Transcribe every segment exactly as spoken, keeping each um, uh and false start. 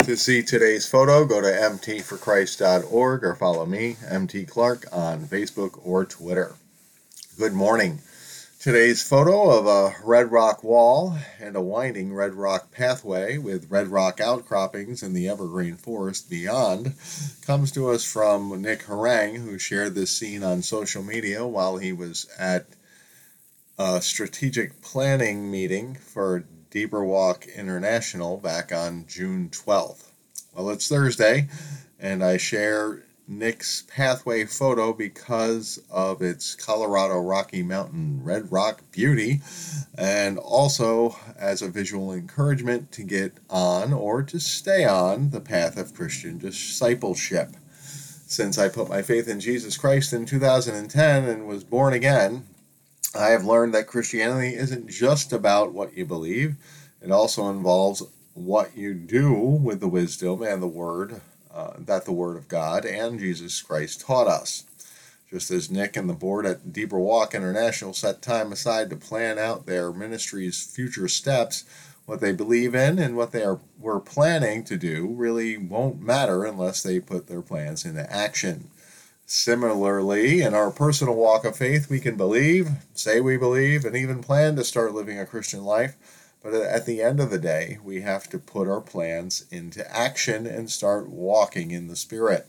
To see today's photo, go to m t for christ dot org or follow me, M T Clark, on Facebook or Twitter. Good morning. Today's photo of a red rock wall and a winding red rock pathway with red rock outcroppings in the evergreen forest beyond comes to us from Nick Harang, who shared this scene on social media while he was at a strategic planning meeting for Deeper Walk International back on June twelfth. Well, it's Thursday, and I share Nick's pathway photo because of its Colorado Rocky Mountain red rock beauty, and also as a visual encouragement to get on or to stay on the path of Christian discipleship. Since I put my faith in Jesus Christ in two thousand ten and was born again, I have learned that Christianity isn't just about what you believe. It also involves what you do with the wisdom and the word uh, that the Word of God and Jesus Christ taught us. Just as Nick and the board at Deeper Walk International set time aside to plan out their ministry's future steps, what they believe in and what they are were planning to do really won't matter unless they put their plans into action. Similarly, in our personal walk of faith, we can believe, say we believe, and even plan to start living a Christian life, but at the end of the day, we have to put our plans into action and start walking in the Spirit.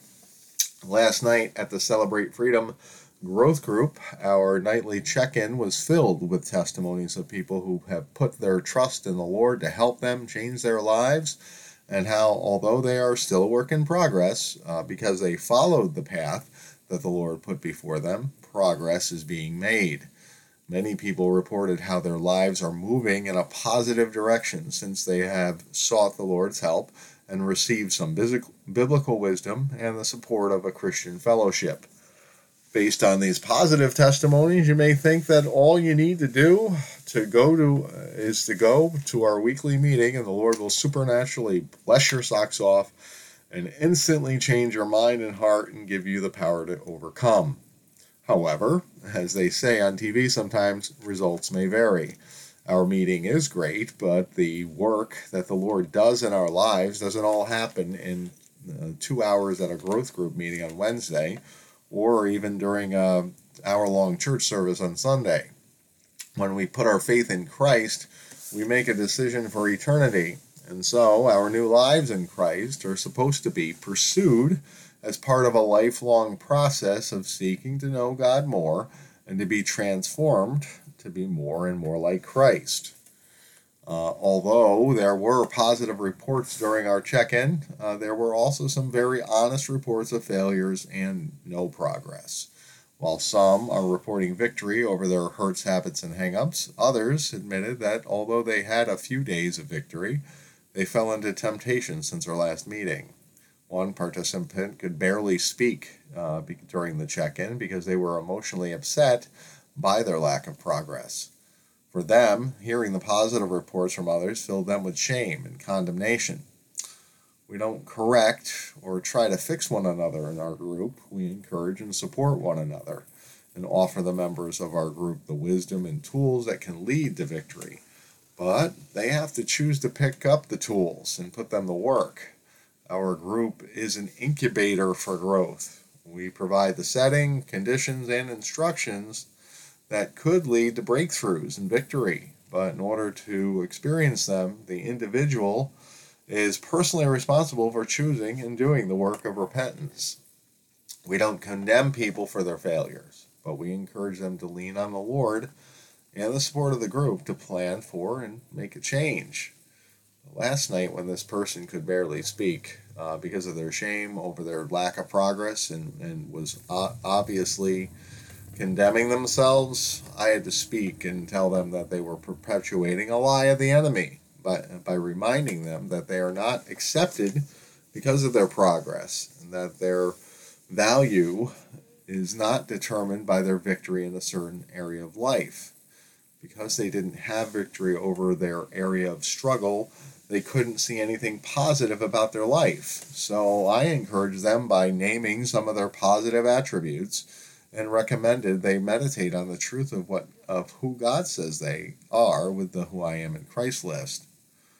Last night at the Celebrate Freedom Growth Group, our nightly check-in was filled with testimonies of people who have put their trust in the Lord to help them change their lives, and how, although they are still a work in progress, uh, because they followed the path that the Lord put before them, progress is being made. Many people reported how their lives are moving in a positive direction since they have sought the Lord's help and received some biblical wisdom and the support of a Christian fellowship. Based on these positive testimonies, you may think that all you need to do to go to uh, is to go to our weekly meeting, and the Lord will supernaturally bless your socks off and instantly change your mind and heart and give you the power to overcome. However, as they say on T V, sometimes results may vary. Our meeting is great, but the work that the Lord does in our lives doesn't all happen in uh, two hours at a growth group meeting on Wednesday, or even during an hour-long church service on Sunday. When we put our faith in Christ, we make a decision for eternity. And so our new lives in Christ are supposed to be pursued as part of a lifelong process of seeking to know God more and to be transformed to be more and more like Christ. Uh, although there were positive reports during our check-in, uh, there were also some very honest reports of failures and no progress. While some are reporting victory over their hurts, habits, and hang-ups, others admitted that although they had a few days of victory, they fell into temptation since our last meeting. One participant could barely speak uh, be- during the check-in because they were emotionally upset by their lack of progress. For them, hearing the positive reports from others filled them with shame and condemnation. We don't correct or try to fix one another in our group. We encourage and support one another and offer the members of our group the wisdom and tools that can lead to victory. But they have to choose to pick up the tools and put them to work. Our group is an incubator for growth. We provide the setting, conditions, and instructions that could lead to breakthroughs and victory. But in order to experience them, the individual is personally responsible for choosing and doing the work of repentance. We don't condemn people for their failures, but we encourage them to lean on the Lord and the support of the group to plan for and make a change. Last night, when this person could barely speak uh, because of their shame over their lack of progress and, and was uh, obviously condemning themselves, I had to speak and tell them that they were perpetuating a lie of the enemy by, by reminding them that they are not accepted because of their progress and that their value is not determined by their victory in a certain area of life. Because they didn't have victory over their area of struggle, they couldn't see anything positive about their life. So I encouraged them by naming some of their positive attributes and recommended they meditate on the truth of what of who God says they are with the Who I Am in Christ list.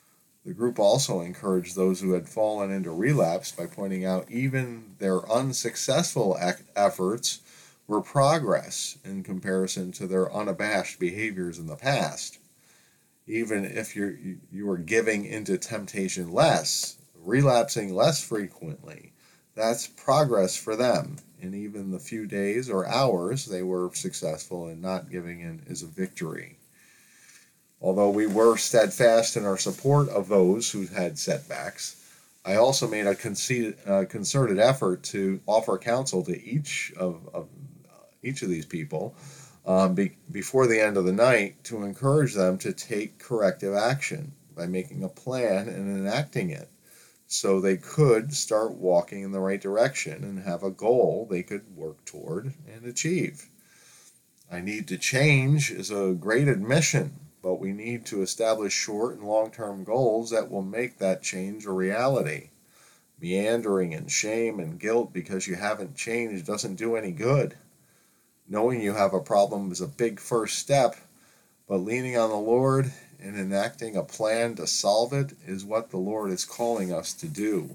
The group also encouraged those who had fallen into relapse by pointing out even their unsuccessful ac- efforts were progress in comparison to their unabashed behaviors in the past. Even if you're, you are giving into temptation less, relapsing less frequently, that's progress for them. In even the few days or hours they were successful in not giving in is a victory. Although we were steadfast in our support of those who had setbacks, I also made a conceited, uh, concerted effort to offer counsel to each of, of uh, each of these people um, be, before the end of the night to encourage them to take corrective action by making a plan and enacting it, so they could start walking in the right direction and have a goal they could work toward and achieve. I need to change is a great admission, but we need to establish short and long-term goals that will make that change a reality. Meandering in shame and guilt because you haven't changed doesn't do any good. Knowing you have a problem is a big first step, but leaning on the Lord and enacting a plan to solve it is what the Lord is calling us to do.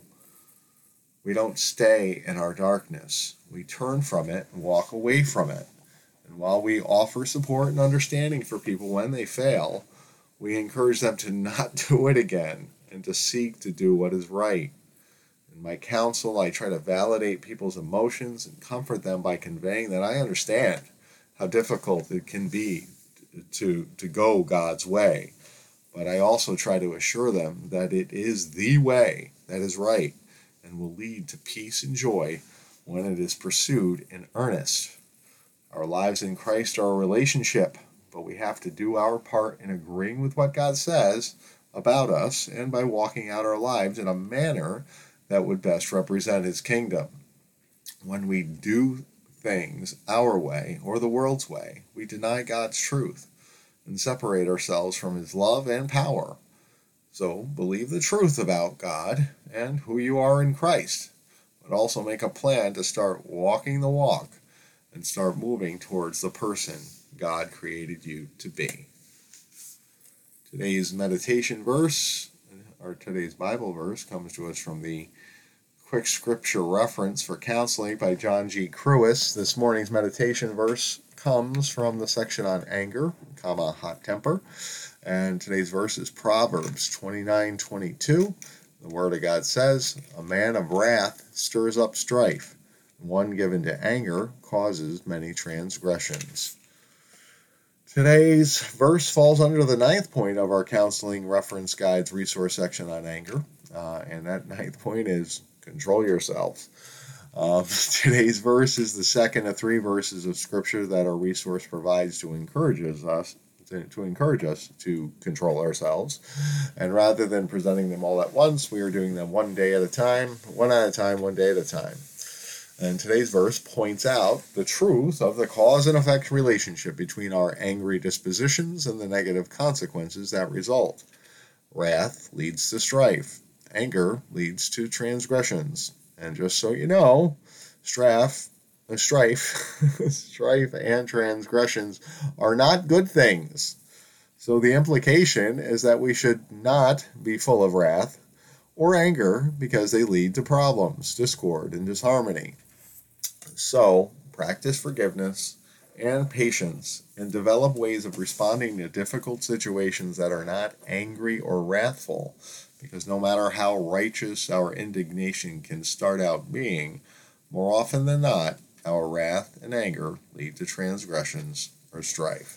We don't stay in our darkness. We turn from it and walk away from it. And while we offer support and understanding for people when they fail, we encourage them to not do it again and to seek to do what is right. In my counsel, I try to validate people's emotions and comfort them by conveying that I understand how difficult it can be to, to go God's way. But I also try to assure them that it is the way that is right and will lead to peace and joy when it is pursued in earnest. Our lives in Christ are a relationship, but we have to do our part in agreeing with what God says about us and by walking out our lives in a manner that would best represent His kingdom. When we do things our way or the world's way, we deny God's truth and separate ourselves from His love and power. So believe the truth about God and who you are in Christ, but also make a plan to start walking the walk and start moving towards the person God created you to be. Today's meditation verse, or today's Bible verse, comes to us from the Quick Scripture Reference for Counseling by John G. Crewis. This morning's meditation verse comes from the section on anger, comma, hot temper. And today's verse is Proverbs twenty-nine twenty-two. The Word of God says, "A man of wrath stirs up strife, and one given to anger causes many transgressions." Today's verse falls under the ninth point of our Counseling Reference Guide's resource section on anger. Uh, and that ninth point is control yourselves. Um, today's verse is the second of three verses of Scripture that our resource provides to encourage us to, to encourage us to control ourselves. And rather than presenting them all at once, we are doing them one day at a time, one at a time, one day at a time. And today's verse points out the truth of the cause and effect relationship between our angry dispositions and the negative consequences that result. Wrath leads to strife. Anger leads to transgressions. And just so you know, strife, strife, strife and transgressions are not good things. So the implication is that we should not be full of wrath or anger because they lead to problems, discord, and disharmony. So practice forgiveness and patience and develop ways of responding to difficult situations that are not angry or wrathful, because no matter how righteous our indignation can start out being, more often than not, our wrath and anger lead to transgressions or strife.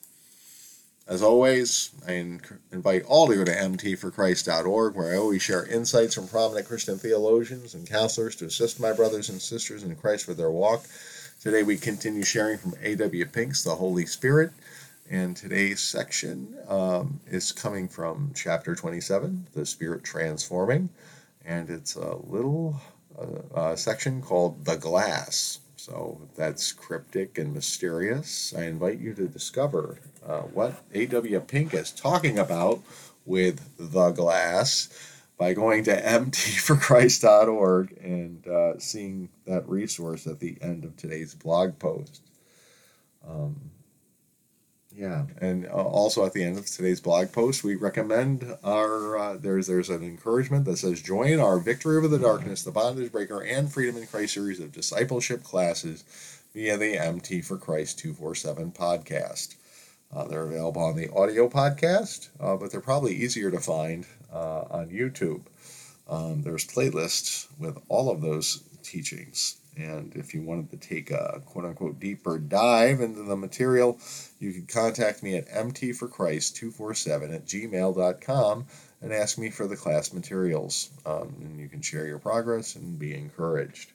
As always, I invite all to go to m t for christ dot org, where I always share insights from prominent Christian theologians and counselors to assist my brothers and sisters in Christ with their walk. Today we continue sharing from A W Pink's The Holy Spirit, and today's section um, is coming from chapter twenty-seven, The Spirit Transforming, and it's a little uh, uh, section called The Glass. So that's cryptic and mysterious. I invite you to discover uh, what A W Pink is talking about with the glass by going to m t for christ dot org and uh, seeing that resource at the end of today's blog post. Um, Yeah, and uh, also at the end of today's blog post, we recommend our uh, there's there's an encouragement that says join our Victory Over the Darkness, the Bondage Breaker, and Freedom in Christ series of discipleship classes via the M T for Christ two forty-seven podcast. Uh, they're available on the audio podcast, uh, but they're probably easier to find uh, on YouTube. Um, there's playlists with all of those teachings. And if you wanted to take a quote-unquote deeper dive into the material, you can contact me at m t for christ two forty-seven at gmail dot com and ask me for the class materials. Um, and you can share your progress and be encouraged.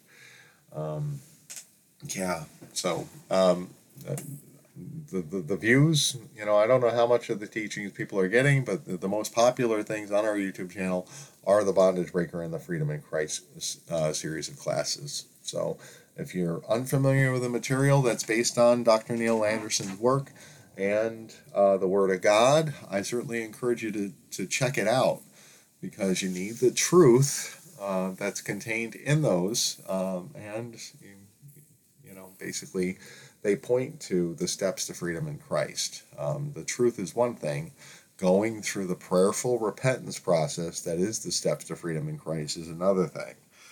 Um, yeah, so um, the, the, the views, you know, I don't know how much of the teachings people are getting, but the, the most popular things on our YouTube channel are the Bondage Breaker and the Freedom in Christ uh, series of classes. So if you're unfamiliar with the material that's based on Doctor Neil Anderson's work and uh, the Word of God, I certainly encourage you to, to check it out, because you need the truth uh, that's contained in those, um, and you, you know, basically they point to the steps to freedom in Christ. Um, the truth is one thing. Going through the prayerful repentance process that is the steps to freedom in Christ is another thing.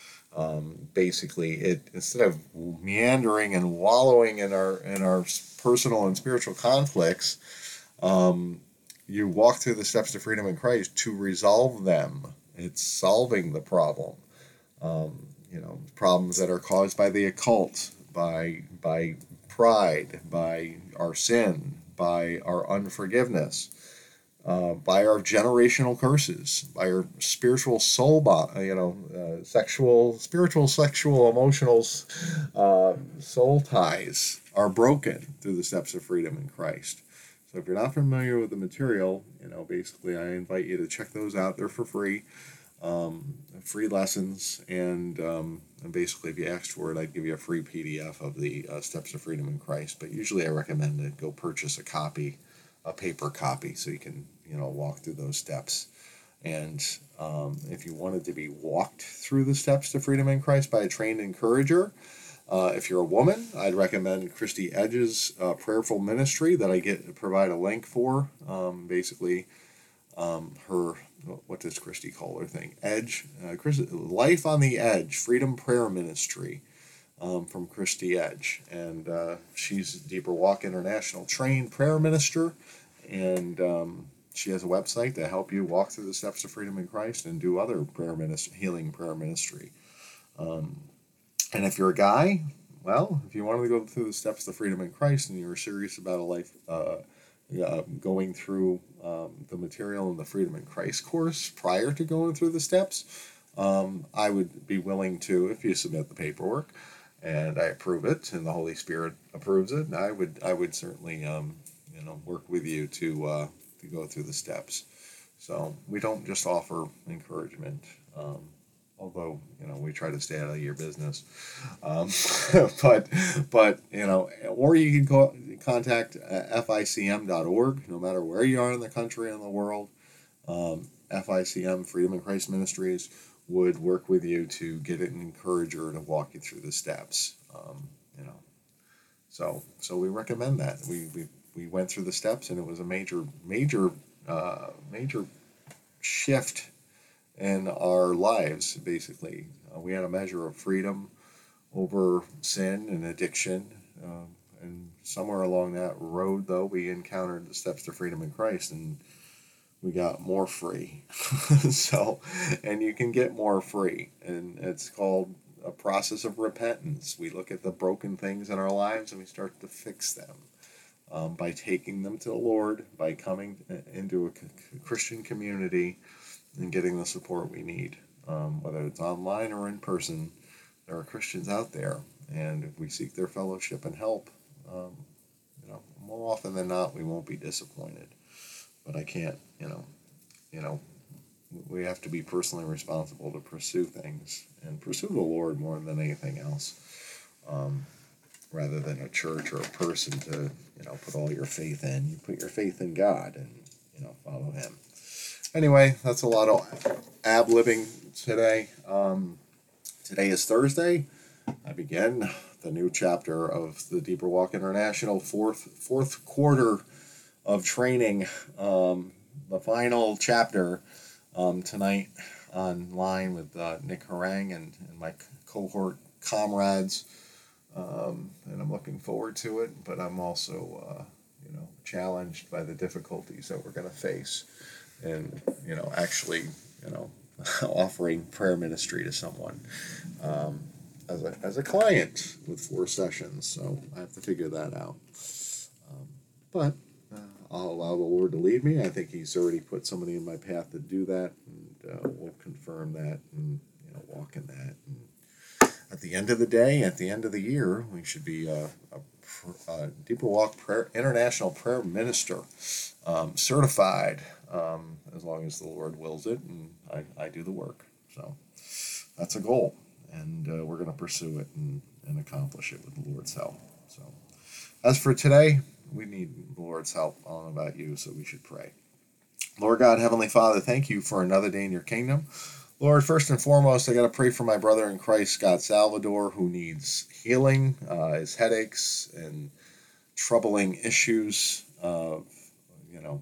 Um, basically, it instead of meandering and wallowing in our in our personal and spiritual conflicts, um, you walk through the steps to freedom in Christ to resolve them. It's solving the problem. Um, you know, problems that are caused by the occult, by by pride, by our sin, by our unforgiveness, uh, by our generational curses, by our spiritual soul, bo- you know, uh, sexual, spiritual, sexual, emotional uh, soul ties are broken through the steps of freedom in Christ. So if you're not familiar with the material, you know, basically I invite you to check those out. They're for free. Um, free lessons, and, um, and basically if you asked for it, I'd give you a free P D F of the uh, Steps to Freedom in Christ, but usually I recommend to go purchase a copy, a paper copy, so you can, you know, walk through those steps. And um, if you wanted to be walked through the steps to freedom in Christ by a trained encourager, uh, if you're a woman, I'd recommend Christy Edge's uh, prayerful ministry that I get provide a link for. Um, basically, um, her what does Christy call her thing? Edge, uh, Chris, Life on the Edge, Freedom Prayer Ministry, um, from Christy Edge, and uh, she's a Deeper Walk International trained prayer minister, and um, she has a website to help you walk through the steps of freedom in Christ and do other prayer ministry, healing prayer ministry. Um, and if you're a guy, well, if you want to go through the steps to freedom in Christ and you're serious about a life. Uh, Uh, going through um, the material in the Freedom in Christ course prior to going through the steps, um, I would be willing to, if you submit the paperwork and I approve it and the Holy Spirit approves it, I would I would certainly um, you know work with you to uh, to go through the steps. So we don't just offer encouragement. Um, although, you know, we try to stay out of your business. Um, but, but, you know, or you can call, contact uh, F I C M dot org, no matter where you are in the country and the world. Um, F I C M, Freedom in Christ Ministries, would work with you to get an encourager to walk you through the steps. Um, you know, so so we recommend that. We, we, we went through the steps, and it was a major, major, uh, major shift in our lives, basically. Uh, we had a measure of freedom over sin and addiction. Um, and somewhere along that road, though, we encountered the steps to freedom in Christ, and we got more free. So, and you can get more free. And it's called a process of repentance. We look at the broken things in our lives and we start to fix them. Um, by taking them to the Lord, by coming into a Christian community, and getting the support we need, um, whether it's online or in person. There are Christians out there, and if we seek their fellowship and help, um, you know, more often than not, we won't be disappointed. But I can't, you know, you know, we have to be personally responsible to pursue things and pursue the Lord more than anything else, um, rather than a church or a person to, you know, put all your faith in. You put your faith in God and, you know, follow Him. Anyway, that's a lot of ab living today. Um, today is Thursday. I begin the new chapter of the Deeper Walk International fourth fourth quarter of training, um, the final chapter um, tonight online with uh, Nick Harang and, and my cohort comrades. Um, and I'm looking forward to it, but I'm also, uh, you know, challenged by the difficulties that we're going to face, and you know, actually, you know, offering prayer ministry to someone um, as a as a client with four sessions. So I have to figure that out. Um, but uh, I'll allow the Lord to lead me. I think He's already put somebody in my path to do that, and uh, we'll confirm that and you know walk in that. And at the end of the day, at the end of the year, we should be a, a, a Deeper Walk prayer, International Prayer Minister, um, certified, um, as long as the Lord wills it, and I, I do the work. So that's a goal, and uh, we're going to pursue it and, and accomplish it with the Lord's help. So as for today, we need the Lord's help. I don't know about you, so we should pray. Lord God, Heavenly Father, thank you for another day in your kingdom. Lord, first and foremost, I got to pray for my brother in Christ, Scott Salvador, who needs healing, uh, his headaches and troubling issues of, you know,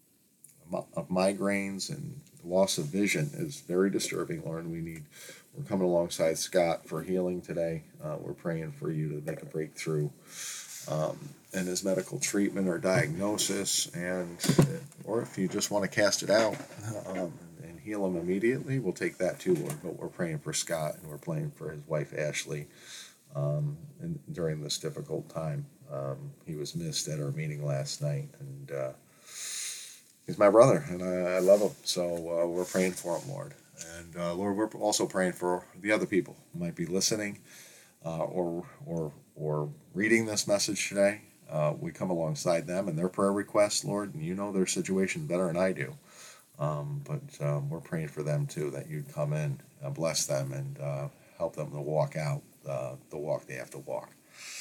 of migraines and loss of vision is very disturbing, Lord. We need, we're coming alongside Scott for healing today. Uh, we're praying for you to make a breakthrough um, in his medical treatment or diagnosis, and or if you just want to cast it out. Um, heal him immediately, we'll take that too, Lord. But we're praying for Scott, and we're praying for his wife Ashley um, and during this difficult time. Um, he was missed at our meeting last night, and uh, he's my brother, and I, I love him. So uh, we're praying for him, Lord. And uh, Lord, we're also praying for the other people who might be listening uh, or or or reading this message today. Uh, we come alongside them and their prayer requests, Lord, and you know their situation better than I do. Um, but um, we're praying for them too, that you'd come in, uh, bless them, and uh, help them to walk out uh, the walk they have to walk.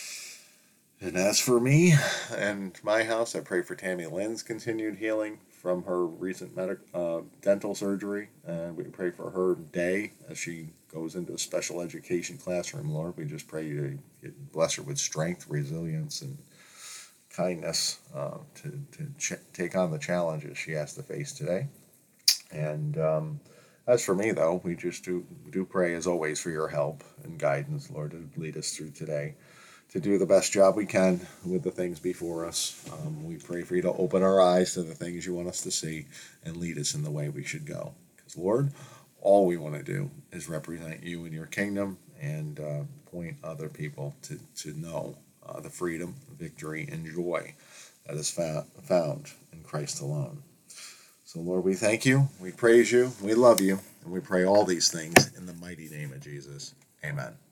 And as for me and my house, I pray for Tammy Lynn's continued healing from her recent medic, uh, dental surgery. And we pray for her day as she goes into a special education classroom, Lord. We just pray you to bless her with strength, resilience, and kindness uh, to, to ch- take on the challenges she has to face today. And um, as for me, though, we just do do pray, as always, for your help and guidance, Lord, to lead us through today, to do the best job we can with the things before us. Um, we pray for you to open our eyes to the things you want us to see and lead us in the way we should go. Because, Lord, all we want to do is represent you in your kingdom and uh, point other people to, to know uh, the freedom, victory, and joy that is fa- found in Christ alone. So, Lord, we thank you, we praise you, we love you, and we pray all these things in the mighty name of Jesus. Amen.